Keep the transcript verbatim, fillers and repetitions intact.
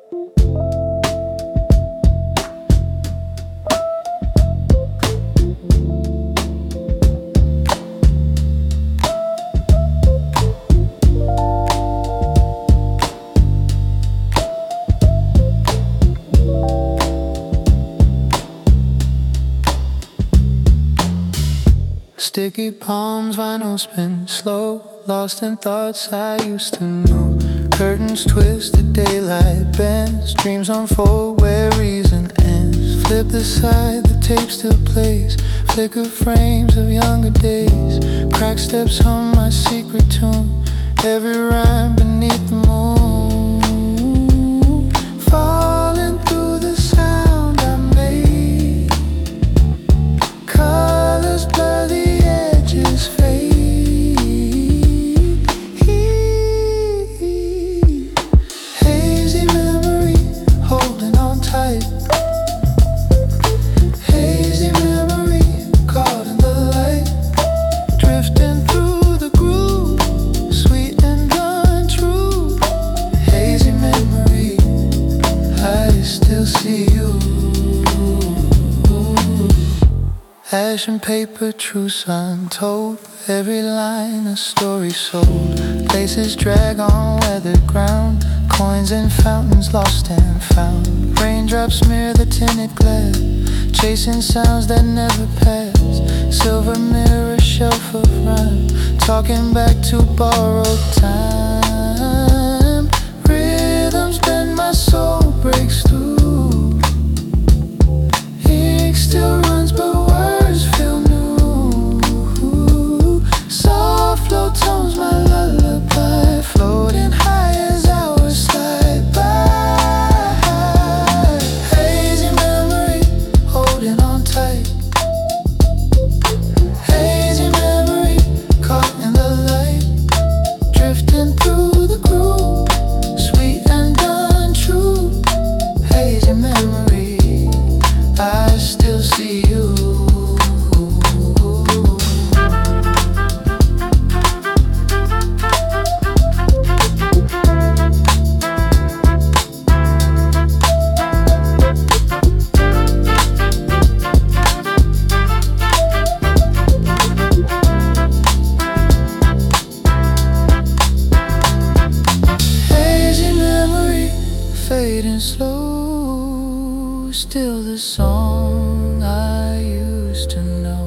Sticky palms, vinyl spin slow, lost in thoughts I used to know. Curtains twist, the daylight bends, dreams unfold where reason ends. Flip the side, the tape still plays, flicker frames of younger days. Crack steps hum my secret tune, every rhyme beneath the moon. Falling through the sound I made, colors blur, the edges fade. Hazy memory holding on tight. Hazy memory caught in the light, drifting through the groove, sweet and untrue. Hazy memory, I still see you. Ash and paper, truths untold, every line a story sold. Places drag on weathered ground, coins in fountains lost and found. Raindrops smear the tinted glass, chasing sounds that never pass. Silver mirror, shelf of rhyme, talking back to borrowed time. Rhythms bend, my soul breaks through. Ink still runs, but words feel new. Soft low tones, my lullaby, floating high as hours slide by. Hazy memory holding on tight. Hazy memory caught in the light, drifting through the groove, sweet and untrue. Hazy memory, I still see you. Hazy memory fading slow, still the song I used to know.